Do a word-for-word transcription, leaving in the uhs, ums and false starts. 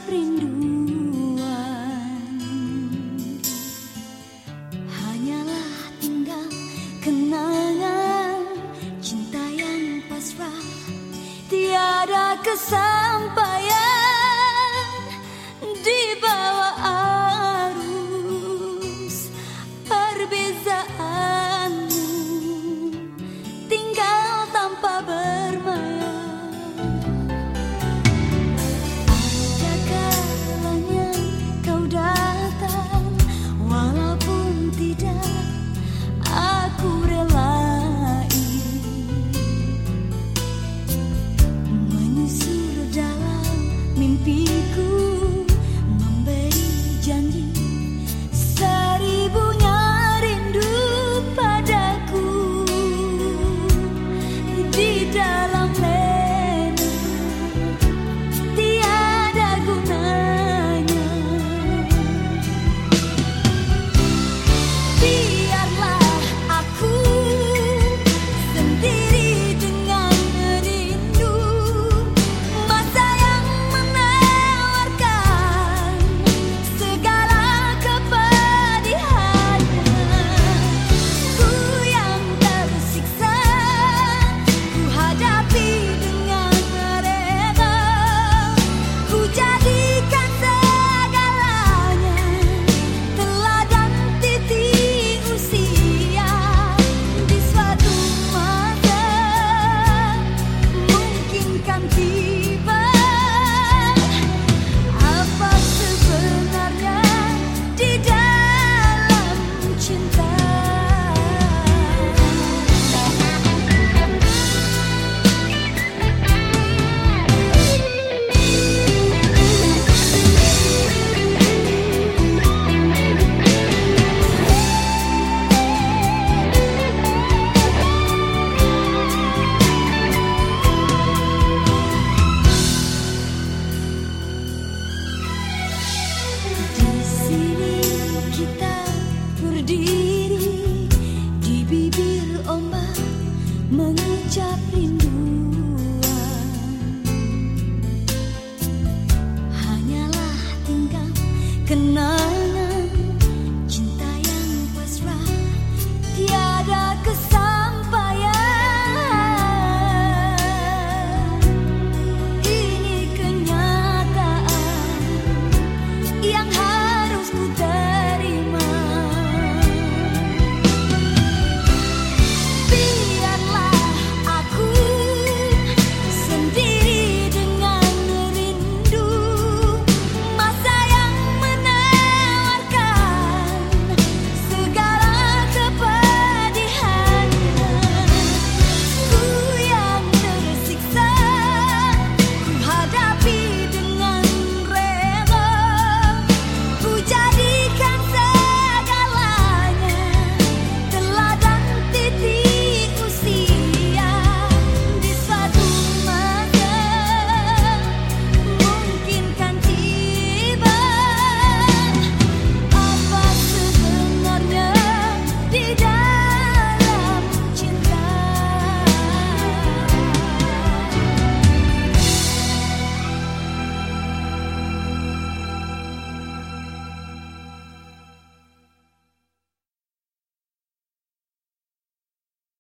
rinduan, hanyalah tinggal kenangan cinta yang pasrah, tiada kesampaian di bawah arus perbezaanmu, tinggal tanpa bermaya. Ada kalanya kau datang, walaupun tidak aku relai, menyusur dalam mimpiku, memberi janji seribunya rindu padaku. Di dalam lena tiada gunanya, biarlah aku sendiri dengan rindu, masa yang menawarkan segala kepedihannya. Ku yang tersiksa, ku hadapi dengan rela, ku jadikan segalanya teladan titik usia. Di suatu masa mungkin kan tiba, apa sebenarnya di dalam cinta. Di sini kita berdiri, di bibir ombak mengucap